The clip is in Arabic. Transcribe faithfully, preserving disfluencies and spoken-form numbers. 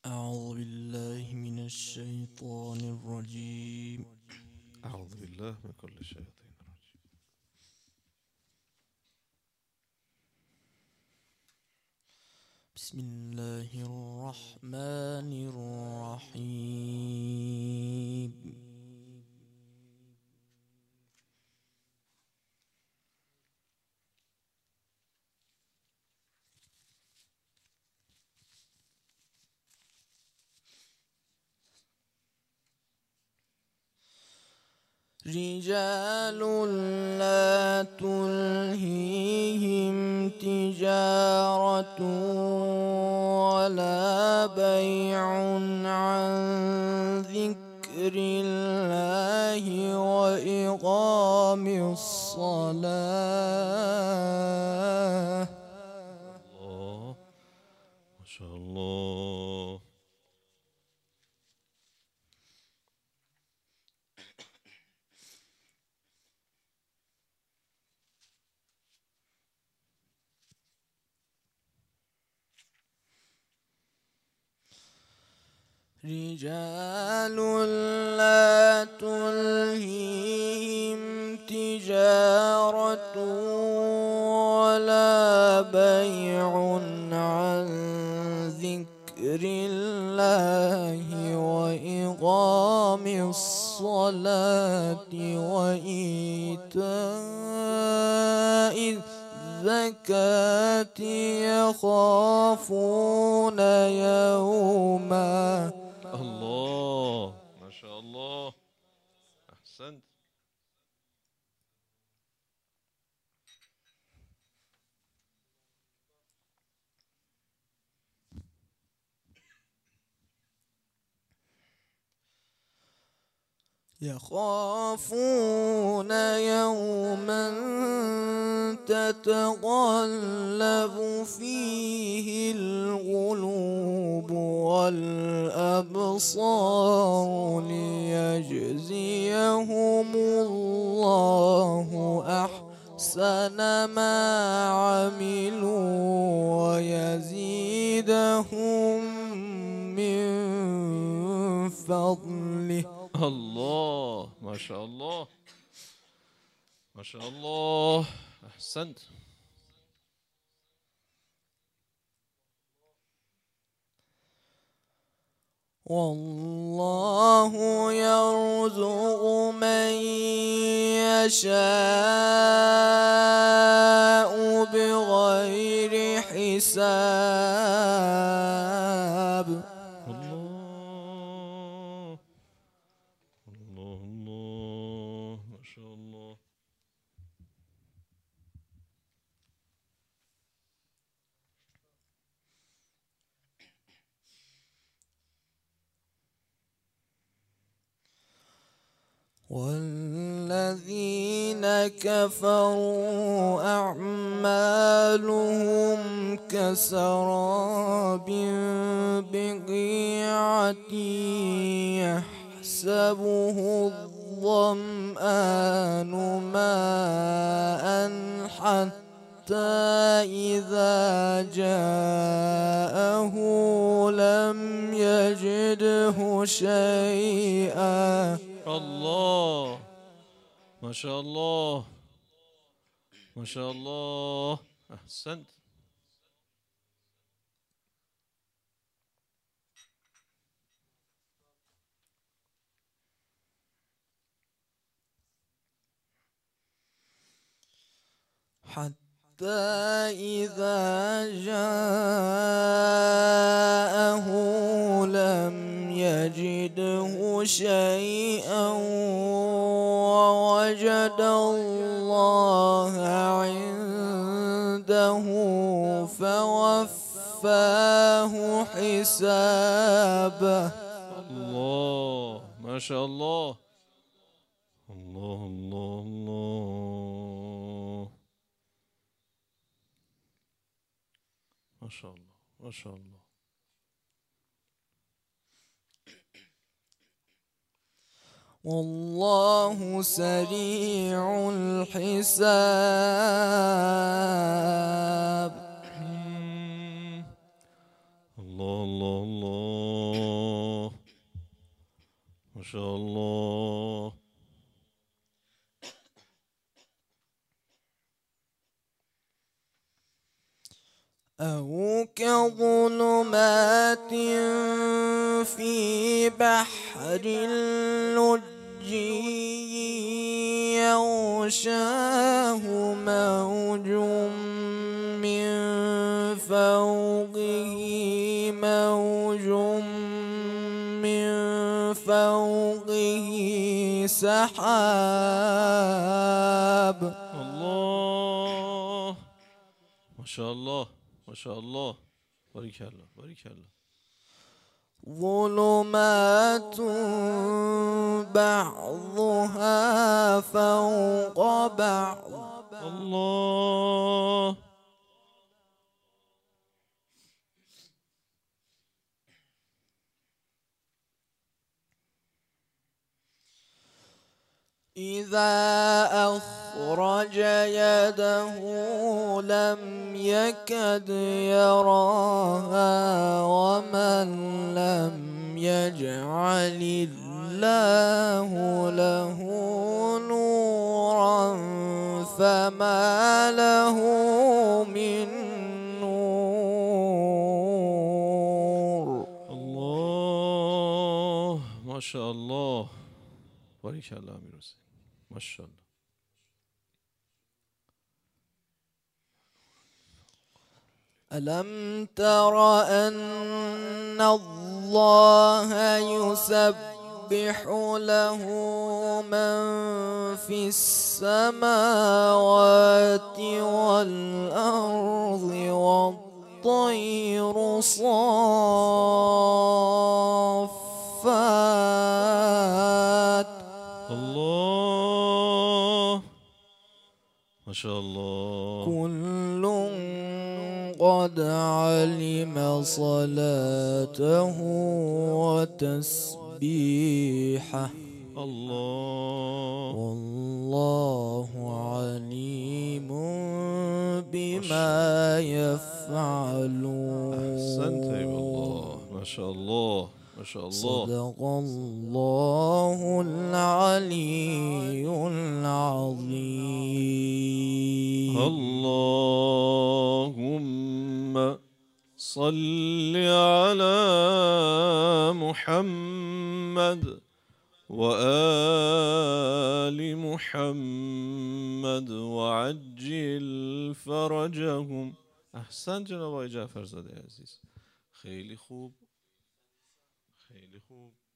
أعوذ بالله من الشيطان الرجيم. أعوذ بالله من كل شيطان رجيم. بسم الله الرحمن الرحيم. رجال لا تلهيهم تجارة ولا بيع عن ذكر الله وإقام الصلاة. الله ما شاء الله. رجال لا تلهيهم تجارة ولا بيع عن ذكر الله وإقام الصلاة وإيتاء الزكاة يخافون يوما. الله ما شاء الله. أحسنت. يخافون يوما تتقلب فيه القلوب والأبصار ليجزيهم الله أحسن ما عملوا ويزيدهم من فضله. الله ما شاء الله. ما شاء الله. أحسنت. والله يرزق من يشاء بغير حساب. الله الله الله ما شاء الله. والذين كفروا أعمالهم كسراب بقيعة يحسبه الظمآن ماء حتى إذا جاءه لم يجده شيئا. الله ما شاء الله. ما شاء الله. أحسنت. حتى إذا جاءه لم يجده شيئا ووجد الله عنده فوفاه حسابه. الله ما شاء الله. الله الله الله ما شاء الله. ما شاء الله. والله سريع الحساب. الله الله الله شاء الله. أو كظلمات في بحر لجي يغشاه موج من فوقه موج من فوقه سحاب. الله ما شاء الله ما شاء الله. بارك الله بارك الله. ظلمات بعضها فوق بعض. الله إذا أخرج يده لم يكد يراها ومن لم يجعل الله له نورا فما له من نور. الله ما شاء الله. بارك الله امیر حسین. ما شاء الله. ألم تر أن الله يسبح له من في السماوات والأرض والطير صافات. الله ما شاء الله. كل قد علم صلاته وتسبيحه الله والله عليم بما يفعلون. أحسنت يا الله. ما شاء الله ما شاء الله. صدق الله العلي العظيم. اللهم صل على محمد وآل محمد وعجل فرجهم. احسن جناب آقای جعفرزاده عزیز. خیلی خوب خیلی خوب.